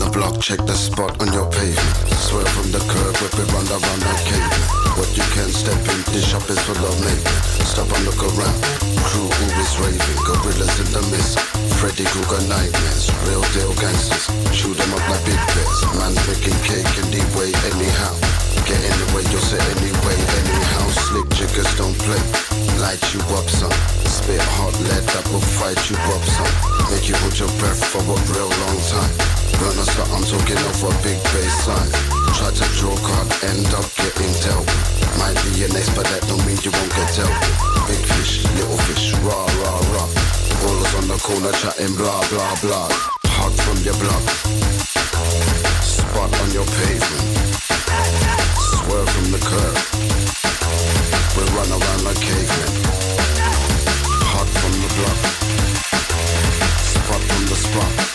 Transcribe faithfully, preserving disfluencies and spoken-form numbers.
block, check the spot on your pavement. Swerve from the curb, whip it round around the cave. What you can step in, this shop is full of naked. Stop and look around, crew who is raving. Gorillas in the mist, Freddy Krueger nightmares. Real deal gangsters, shoot them up like big bears. Man's making cake anyway, anyhow. Get in the way, you'll say anyway, anyhow. Slick jiggers don't play, light you up some. Spit hot lead that will fight you up some. Make you hold your breath for a real long time. Run us up, I'm talking over a big bass sign. Try to draw card, end up getting dealt. Might be an ace, but that don't mean you won't get dealt. Big fish, little fish, rah, rah, rah. Ballers on the corner chatting blah, blah, blah. Hard from your block, spot on your pavement. Swerve from the curb, we run around like cavemen. Hot from the block, spot from the spot.